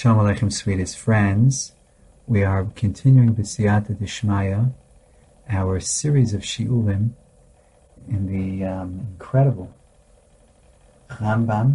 Shalom Aleichem, sweetest friends. We are continuing B'siyata D'Shmaya, our series of Shiurim in the incredible Rambam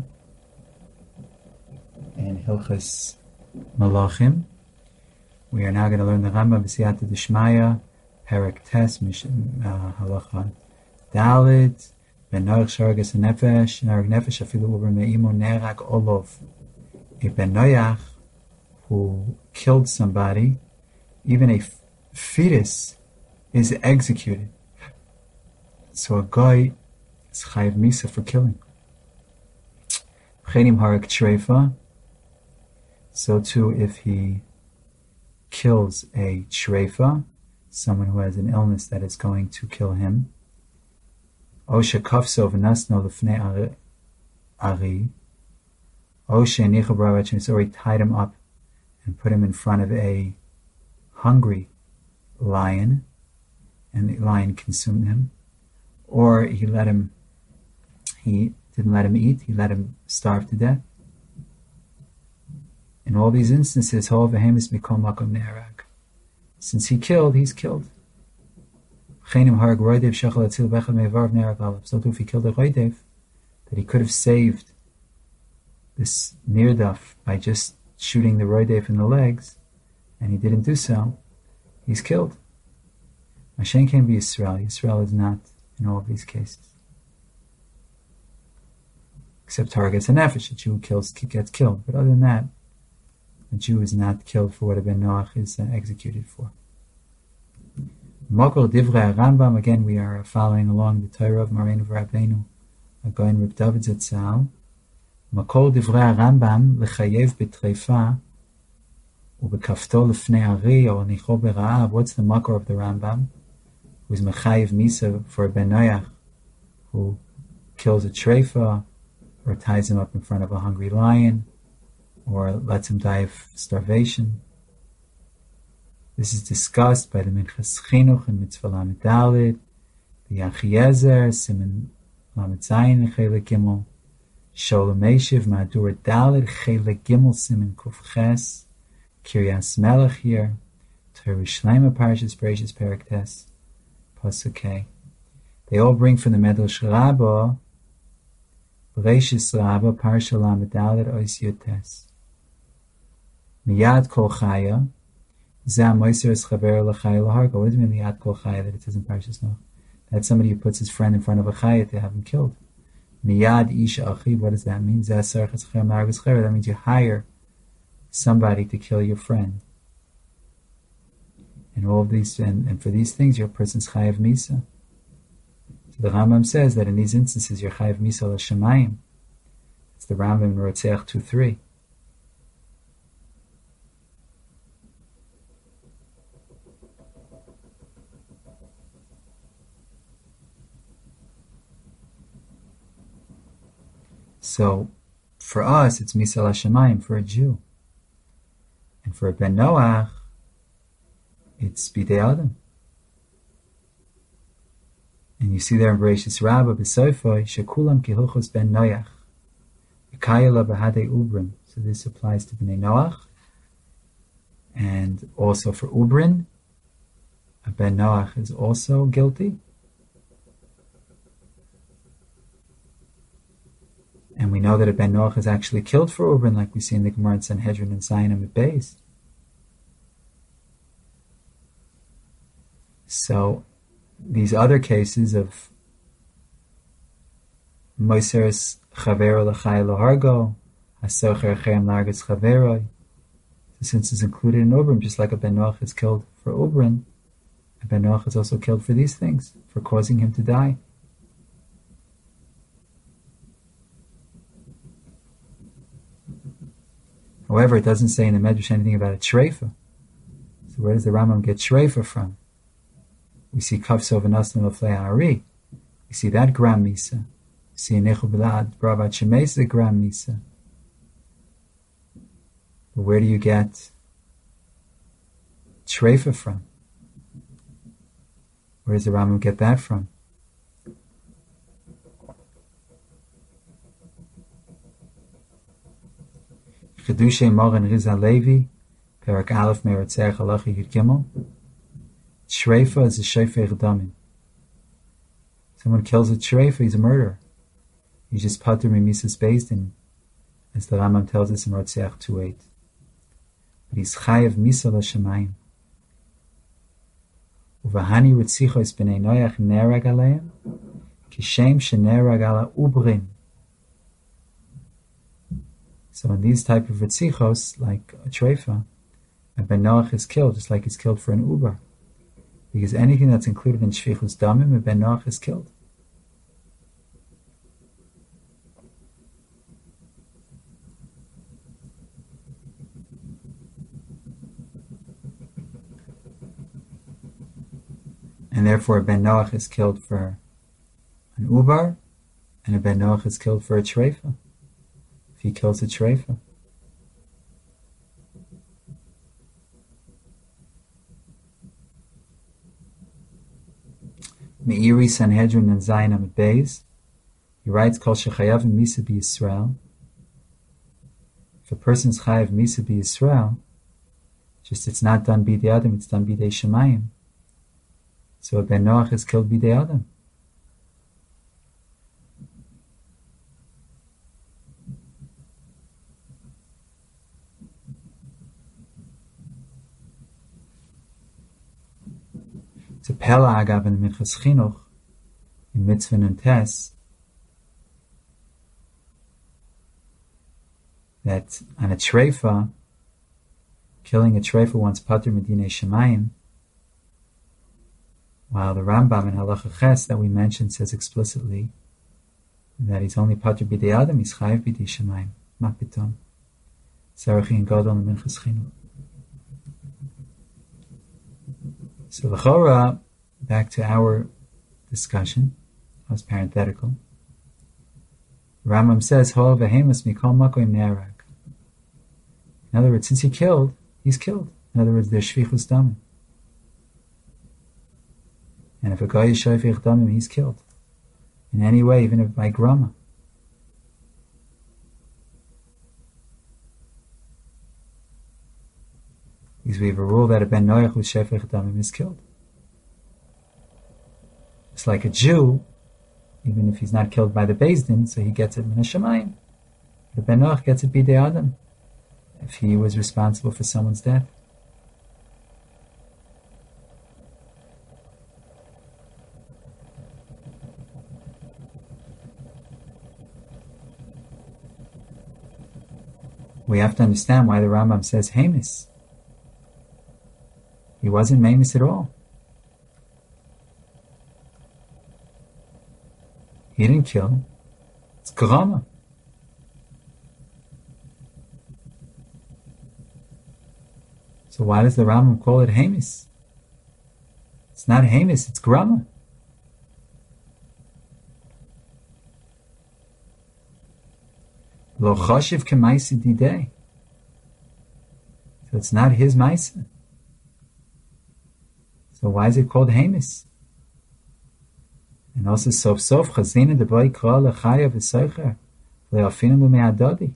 and Hilchos Malachim. We are now going to learn the Rambam B'siyata D'Shmaya, Perek Tes, Halacha Dalit, Ben Noach Sharagas Nefesh, Narag Nefesh Afilu Uber Me'imo Nerag Olov. A Ben Noach who killed somebody, even a fetus, is executed. So a guy is chayiv misa for killing. Chenim harek treifa. So too, if he kills a treifa, someone who has an illness that is going to kill him. Osha kafso v'nasno l'fnei ari. Osha nicha b'ravach, or he tied him up and put him in front of a hungry lion, and the lion consumed him. Or he didn't let him eat, he let him starve to death. In all these instances, since he killed, he's killed. So if he killed a roidev, that he could have saved this nirdaf by just shooting the roidev in the legs, and he didn't do so, he's killed. Mashen can be Yisrael. Yisrael is not in all of these cases. Except targets a nefesh, a Jew gets killed. But other than that, a Jew is not killed for what a Ben Noach is executed for. Mokol Divrei Rambam, again we are following along the Torah of Moreinu Rabbeinu, Gaon Reb David Zatzal. Makol Divrei Rambam lechayev b'treifa ubekafto lefnei ari or nicho bera'av. What's the makor of the Rambam? Who's mechayev misa for a Ben Noach who kills a treifa or ties him up in front of a hungry lion or lets him die of starvation. This is discussed by the Minchas Chinuch in Mitzvah Lamed Dalet, the Achiezer, Siman Lamed Zayin, Chelek Gimel, Sholem Eshiv, Madur Dalet, Chelek Gimel, Siman Kuf Ches, Kiryas Melech here, Torah Shleima Parashas Bereshis Perek Tes, Pasuk K. They all bring from the Medrash Rabbah, Bereshis Rabbah, Parasha Lamed Dalet, Ois Yud Tes. Miyad Kol Chaya, Zam Moiser is Chaver L'Chaya L'Harga. What does it mean, Miyad Kol Chaya, that it says in Parashas Noach? That's somebody who puts his friend in front of a Chaya to have him killed. Miyad Isha Achiv, what does that mean? That means you hire somebody to kill your friend. And all of these, and for these things, your person's chayav misa. So the Rambam says that in these instances, you're chayav misa l'shamayim. It's the Rambam in Rotzeach 2:3. So, for us, it's Misa L'Shamayim, for a Jew. And for a Ben Noach, it's Bidei Adam. And you see there in Bereshis Rabbah, B'Soifoi, Shekulam Kihuchos Ben Noach, B'Kayela B'Hadei Ubrin. So this applies to Bnei Noach. And also for Ubrin, a Ben Noach is also guilty. And we know that a Ben Noach is actually killed for Ubrin, like we see in the Gemara in Sanhedrin and Zion Amid Beis. So, these other cases of Moiseres Chavero L'Chai L'Hargo, Hasocher Cherem Largas Chaveroi, since it's included in Ubrin, just like a Ben Noach is killed for Ubrin, a Ben Noach is also killed for these things, for causing him to die. However, it doesn't say in the Medrash anything about a treifa. So where does the Rambam get treifa from? We see kafso v'nasnu l'flei ha'ari. We see that gram misa. We see nechu b'lad bravat shemes gram misa. But where do you get treifa from? Where does the Rambam get that from? Chedushay Moran Riza Levi, Perak Aleph Meretzer Halacha Yud Gimel. Shreifa is a shofech damim. Someone kills a shreifa, he's a murderer. He's just patur mimisas based in, as the Rambam tells us in Rotzeach 2:8. But he's chayav misa l'shamayim. Uvahani ritzichos b'nei noyach nerag aleim, kishem shenerag ala ubrin. So in these type of ritzichos, like a treifa, a ben Noach is killed, just like he's killed for an uber. Because anything that's included in shvichus damim, a ben Noach is killed. And therefore a ben Noach is killed for an ubar, and a ben Noach is killed for a treifa. If he kills a treifa. Meiri Sanhedrin and Zayin Amid Beis. He writes, Kol shechayav misa b'Yisrael. If a person's chayav misa b'Yisrael, just it's not done b'dei Adam, it's done b'dei Shemayim. So a ben Noach is killed b'dei Adam. It's a pella agav in the Minchas Chinuch, in Mitzvah and Tes, that on a treifa, killing a treifa once patur medinei Shemayim, while the Rambam in Halacha Ches that we mentioned says explicitly that he's only patur b'dei Adam, he's chayiv b'dei Shemayim, ma pitom. Sarachi and Gadol in the Minchas Chinuch. So l'chora, back to our discussion, that was parenthetical. Rambam says, Ho v'hemus mikol makoim ne'arag. In other words, since he killed, he's killed. In other words, there's shvichus damim. And if a guy is shofech damim, he's killed. In any way, even if by grama. Because we have a rule that a ben Noach who's shofech damim is killed. It's like a Jew, even if he's not killed by the Beis Din, so he gets it min hashamayim. The ben Noach gets it b'dei Adam, if he was responsible for someone's death. We have to understand why the Rambam says Hamas. He wasn't Mamis at all. He didn't kill. It's Grama. So why does the Rambam call it Hamas? It's not Hamas, it's Grama. Lo chashiv k'maisi didei. So it's not his maisa. So why is it called Hamas? And also sof sof chazina debay kral lechaya v'soicher le'afinu l'me'adadi.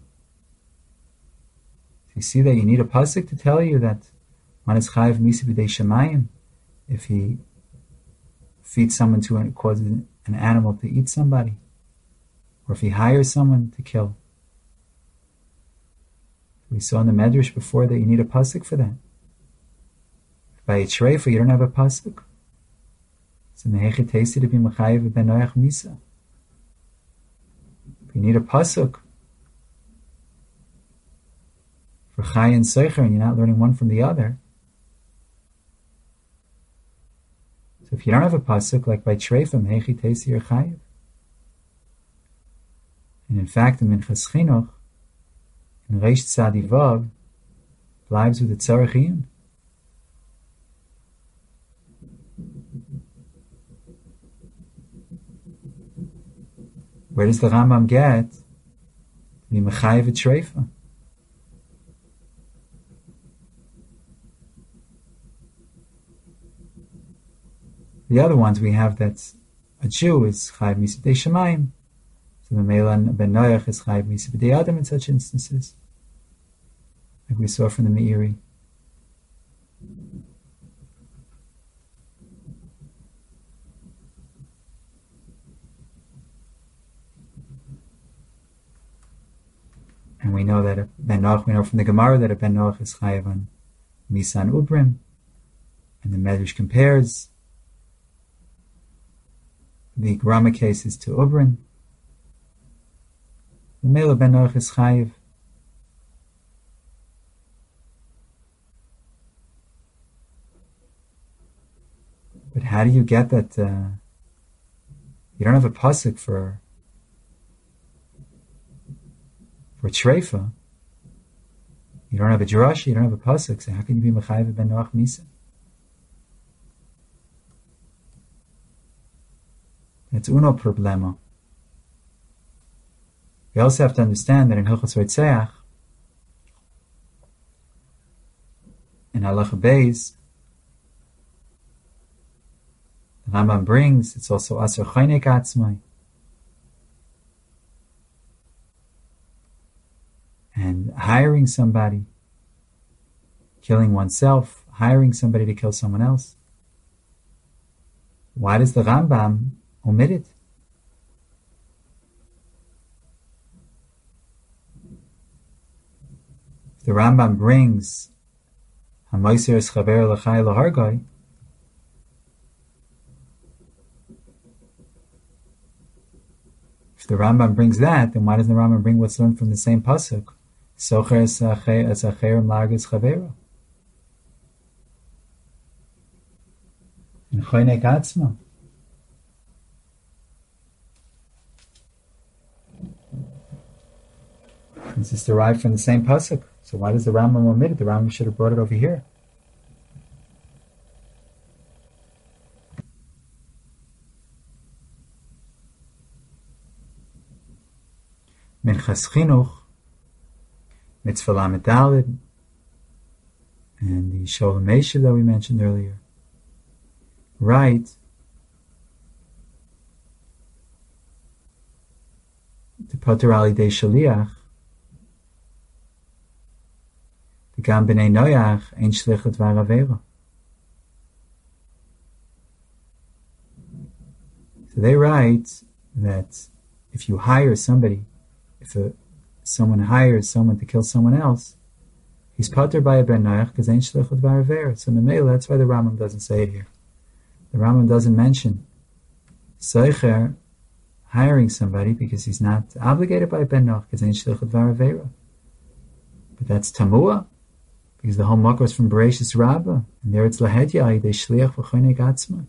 So you see that you need a pasuk to tell you that one is chayav misa b'dei shemayim if he feeds someone to and causes an animal to eat somebody, or if he hires someone to kill. We saw in the Medrash before that you need a pasuk for that. By a treifa, you don't have a pasuk. So mehechet tasty to be mechayev ben Noach misa. You need a pasuk for chay and seicher, and you're not learning one from the other. So if you don't have a pasuk, like by treifa, mehechet tasty or chayev. And in fact, in Minchas Chinuch, in Reish Tzadi Vav, lives with the tzarech iyun. Where does the Rambam get the mechayev treifa? The other ones we have that a Jew is chayev misa b'dei shemayim. So the Meilan ben Noach is chayiv misa b'dei Adam in such instances. like we saw from the Meiri. And we know that Ben Noach, we know from the Gemara that a Ben Noach is chayav on Misan Ubrim. And the Medrash compares the Grama cases to Ubrin. The male Ben Noach is chayav. But how do you get that? You don't have a pasuk for treifa. You don't have a drasha. You don't have a pasuk. So how can you be mechayev Ben Noach Misa? It's uno problema. We also have to understand that in Hilchos Reitzeach, in Halacha Beis, the Rambam brings, it's also Asur Choinek Atzmai. And hiring somebody, killing oneself, hiring somebody to kill someone else. Why does the Rambam omit it? If the Rambam brings Hamoiser es chaver l'chai l'hargoi, if the Rambam brings that, then why doesn't the Rambam bring what's learned from the same pasuk? Socher es acherim largis chavero. And choinek atzma. This is derived from the same pasuk. So why does the Rambam omit it? The Rambam should have brought it over here. Minchas Chinuch, Mitzvah Lamed Daled, and the Sholem Meshiv that we mentioned earlier. Right. The Pater Ali De Shaliach, the Gam B'nei Noach, Ein Shlichet V'Aravera. So they write that if you hire somebody, if someone hires someone to kill someone else, he's pater by a Ben Noach because Ein Shlichet V'Aravera. So Memela, that's why the Rambam doesn't say it here. The Rambam doesn't mention Seicher hiring somebody because he's not obligated by Ben Noach because Ein Shlichet V'Aravera. But that's Tamua, because the whole Makor is from Bereshis Rabbah, and there it's Lahedya Ayidei Shliach V'Choinek Atzma.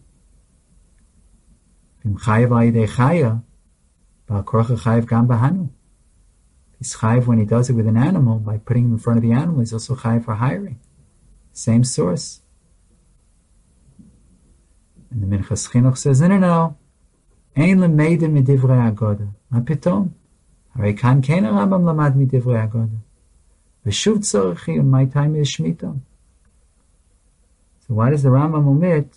V'im Chayev Ayidei Chaya, Ba'al Korcha Chayev Gam B'Hanu. He's chayiv when he does it with an animal, by putting him in front of the animal. He's also chayiv for hiring. Same source. And the Minchas Chinuch says, no. Ein lemeidim midivrei agoda. Ma pitom. Harei kan ken Rambam lamad midivrei agoda. V'shuv tzorichi, and my time is shmitam. So why does the Rambam omit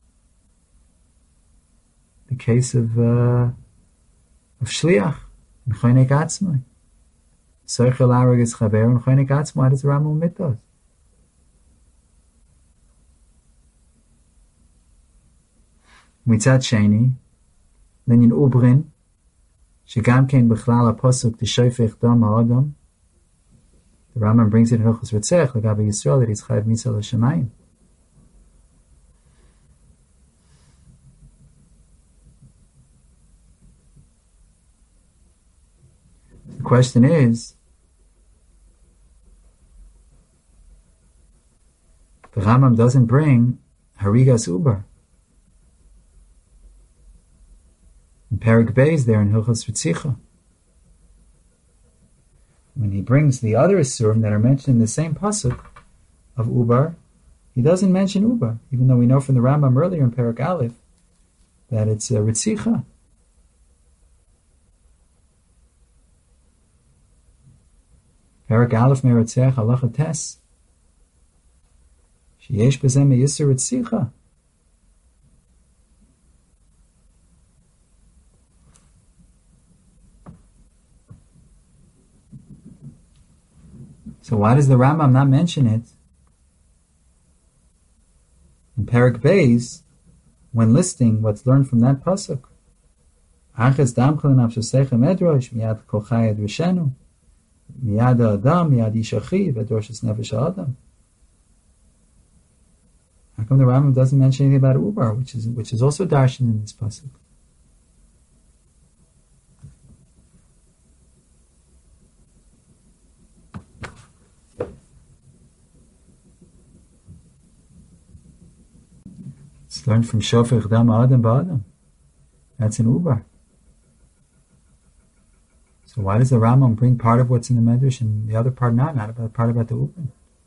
the case of Shliach and Choinek Atzmai? Seichel Arag is Chaver and Choinek Atzmai. Why does the Rambam omit those? Mitzat Sheni, Linyan Ubrin, Shegam Kein Bechlal HaPosuk T'Shoifech Dam HaAdam. The Rambam brings it in Hilchos Retzech, L'gabe Yisrael, that he's Chayav Misa L'Shamayim. The question is, the Rambam doesn't bring Harigas Uber. In Perek Beis there in Hilchos Ritzicha, when he brings the other Isurim that are mentioned in the same pasuk of Ubar, he doesn't mention Ubar, even though we know from the Rambam earlier in Perek Aleph that it's Ritzicha. Perek Aleph Me'Ritzech Halacha Tes Sheyesh B'zeh Me'Yisur Ritzicha. So why does the Rambam not mention it in Perek Beis when listing what's learned from that pasuk? Aches damchel nafshesecha medrosh miyad kol chayad rishenu miyad adam miyad ish achi v'dorshus nefesh adam. How come the Rambam doesn't mention anything about Ubar, which is also darshan in this pasuk? It's learned from Shofech Dam Adam Ba'adam. That's in Ubar. So why does the Rambam bring part of what's in the Medrash and the other part not about part about the Ubar?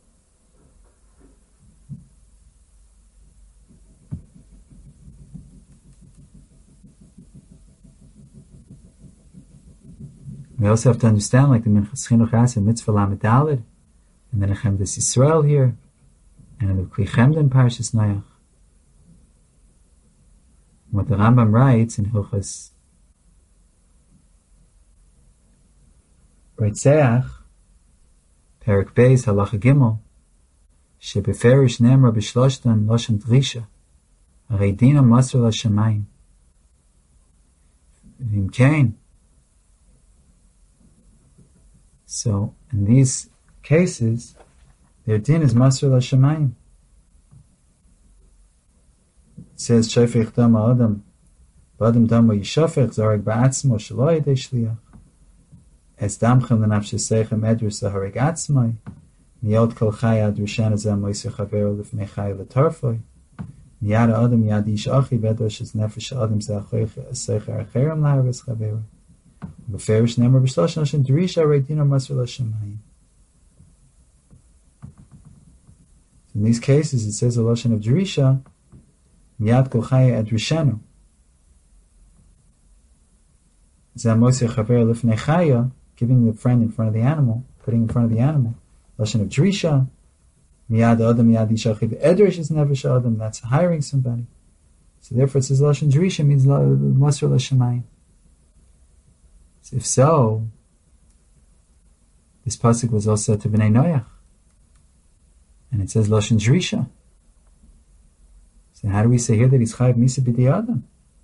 We also have to understand, like the Minchas Chinuch has in Mitzvah Lamed Daled, and then Chemdes Yisrael here, and in the Kli Chemden Parshas Noach. What the Rambam writes in Hilchos Reitzeach, Perek Beis Halacha Gimel, Shebeferish Nemra B'Shloshtan Loshen Drisha, Harei Dinam Masr LaShamayim. V'im Kain. So, in these cases, their din is Masr LaShamayim. It says, Shofech Dam Adam, B'Adam Dam Yishofech, Zarek Ba'atzmo, Shelo Yedei Shliach. Es damchem lenafshesechem edrus lahareg atzmai, miyod kol chaya adrushan azem moiser chavero lefnei chaya letarfoi, miyad adam miyad ish achi vedosh es nefesh adam ze'achoicher acherem lahares chavero, beferish nemer b'shlosh noshen drisha reidina masr l'shamayim. In these cases, it says a lashon of drisha, miyad kol chaya adrushanu, zeh moiser chavero lefnei chaya, giving the friend in front of the animal, putting in front of the animal. Lashon of Drisha, Miyad Adam, Miyad Ishachiv, Edrish is Nefesh Adam, that's hiring somebody. So therefore it says Lashon Drisha means Masr L'Shamayim. So if so, this pasuk was also to Bnei Noach. And it says Lashon Drisha. So how do we say here that he's Chayiv Misa B'dei Adam?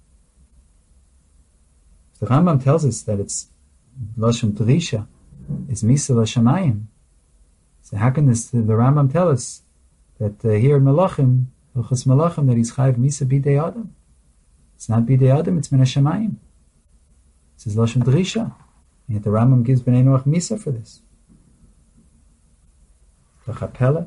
The Rambam tells us that it's Lashon Drisha is Misa L'Shamayim. So how can the Rambam tell us that here in Malachim, Hilchos Malachim, that he's Chayiv Misa B'dei Adam? It's not B'dei Adam, it's Min HaShamayim. It says Lashon Drisha. And yet the Rambam gives Bnei Noach Misa for this. L'chapela.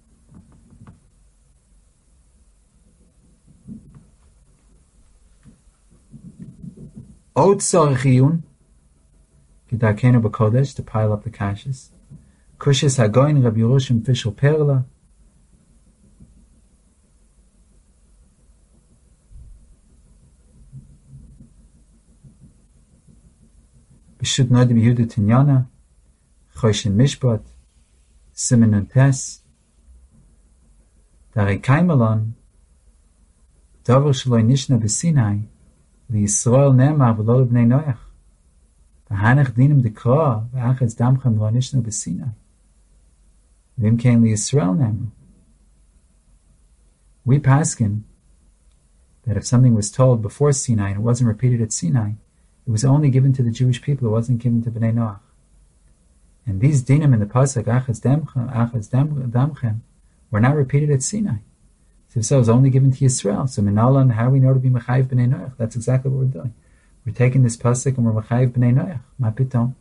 Od Tzarech Iyun K'darkenu b'Kodesh, to pile up the kashas. Kushis Hagoyin Rabbi Yerushim Fishel Perla. B'Shut Nodim Yehuda Tinyana. Choshen Mishpat. Simen Nun Tes. Darei Kaimelon. Davar Shaloi Nishna B'Sinai. L'Yisrael Ne'emar V'lo L'Bnei Noach. V'hanech dinim dekra v'achas damchem lo nishnu b'Sinai. V'im kein L'Yisrael Ne'emar. We paskin that if something was told before Sinai and it wasn't repeated at Sinai, it was only given to the Jewish people, it wasn't given to Bnei Noach. And these dinim in the pasuk achas damchem were not repeated at Sinai. So it was only given to Yisrael. So Minalan, how do we know to be Mechayiv B'nei Noach? That's exactly what we're doing. We're taking this pasuk and we're Mechayiv B'nei Noach. Ma pitom.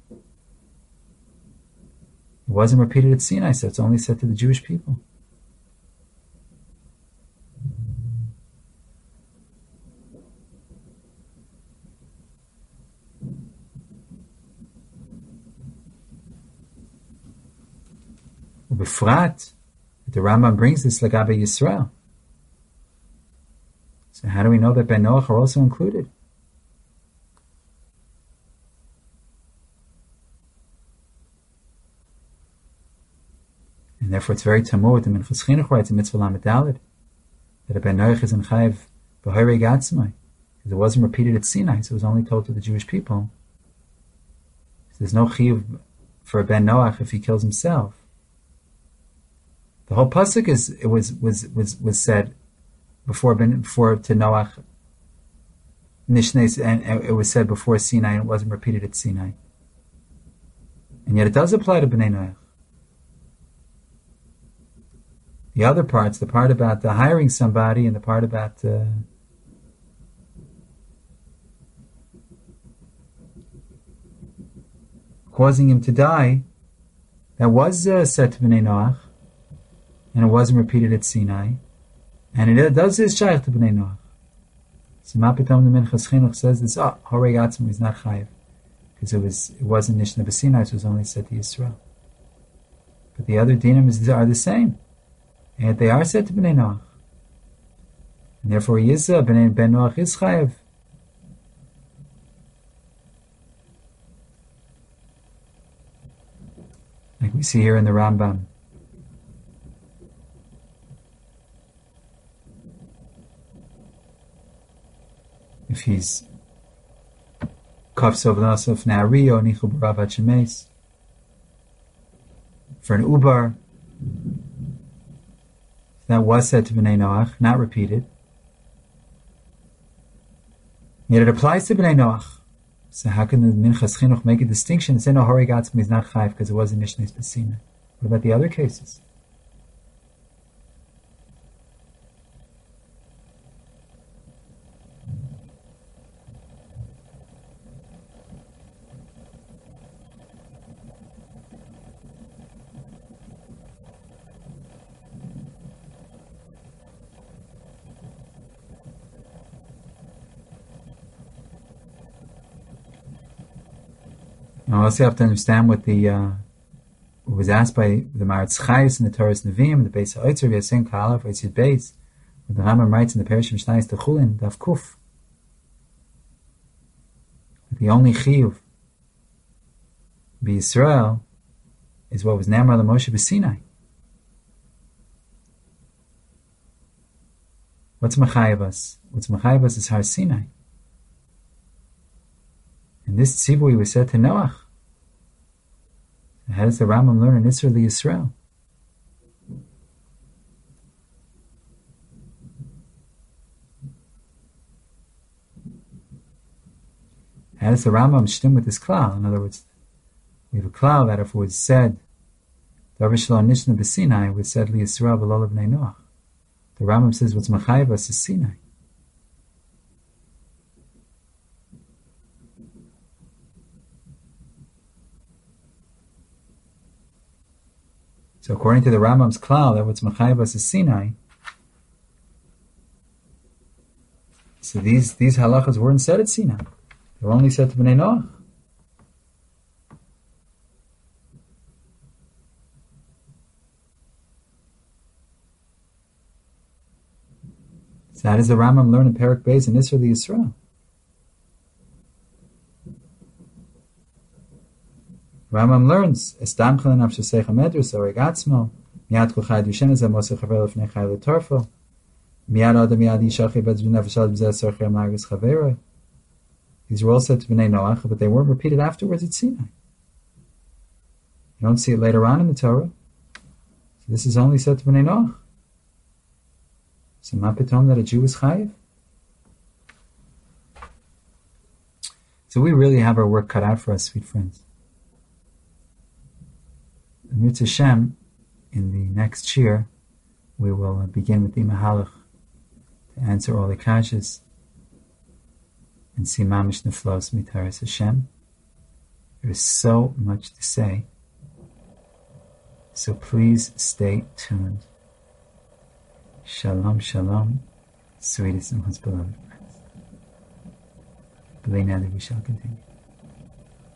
It wasn't repeated at Sinai, so it's only said to the Jewish people. Befrat, the Rambam brings this Lagabe Yisrael. So how do we know that Ben Noach are also included? And therefore it's very tamur with the Minchas Chinuch writes in Mitzvah Lamed Daled that a Ben Noach is in Chayiv B'Horeg Atzmai, because it wasn't repeated at Sinai, so it was only told to the Jewish people. So there's no Chiyuv for a Ben Noach if he kills himself. The whole pasuk was said before to Noach. Nishnes, and it was said before Sinai, and it wasn't repeated at Sinai. And yet it does apply to Bnei Noach. The other parts, the part about the hiring somebody and the part about causing him to die, that was said to Bnei Noach, and it wasn't repeated at Sinai, and it does is shaykh to Bnei Noach. So Mapitom the Minchas Chinuch says this, Horei Atzmo is not chayiv, because it wasn't Nishna B'Sinai, so it was only said to Yisrael. But the other dinim are the same, and they are said to Bnei Noach. And therefore Yizah, Ben Noach is chayiv. Like we see here in the Rambam. If he's Kafsov Nasov Na'ariyo Nichel Baravat Shemes for an Ubar, that was said to Bnei Noach, not repeated. Yet it applies to Bnei Noach. So how can the Minchas Chinuch make a distinction and say no, Horei Gatzmi is not Chayv because it wasn't Nishnes B'Sinai? What about the other cases? Now also have to understand what was asked by the Maratz Chayes in the Torah's Nevi'im, the Beis HaOtzer, Yasin Ka'alaf, Yitzid Beis, what the Rambam writes in the Parish of Mishnayos Techulin, Daf Kuf. The only chiyuv b'Yisrael is what was Namar LaMoshe b'Sinai. What's Machayev us? What's Machayev us is Har Sinai. And this tzivui was said to Noach. How does the Rambam learn in Isra Yisrael? How does the Rambam shtim with this klal? In other words, we have a klal that if it was said, Davar Shalom Nishna B'Sinai, was said Li Yisrael B'Lo B'nei Noach. The Rambam says what's Machayev us is Sinai. So according to the Rambam's klal, that what's Machayev us is Sinai. So these halachas weren't said at Sinai. They were only said to Bnei Noach. So how does the Rambam learn in Perek Beis in Isra Yisrael? Rambam learns, Estam Chalin Avshasecha Medrus, Horei Gatzmo, Miyad Kol Chai Dushen Ezeh Moshe Chaver Lefnei Chai L'Torfo, Miyad Adam Miyad Yishachi Betz B'Nefesh Ad B'Zeh Sorchei Margus Chaveroi. These were all said to Bnei Noach, but they weren't repeated afterwards at Sinai. You don't see it later on in the Torah. So this is only said to Bnei Noach. So ma pitom that a Jew is chayiv? So we really have our work cut out for us, sweet friends. Mitzvah Hashem, in the next year, we will begin with the Mahalach to answer all the kashas and see Mamish Neflos Mitaras Hashem. There is so much to say, so please stay tuned. Shalom, shalom, sweetest and most beloved friends. B'lei neder we shall continue.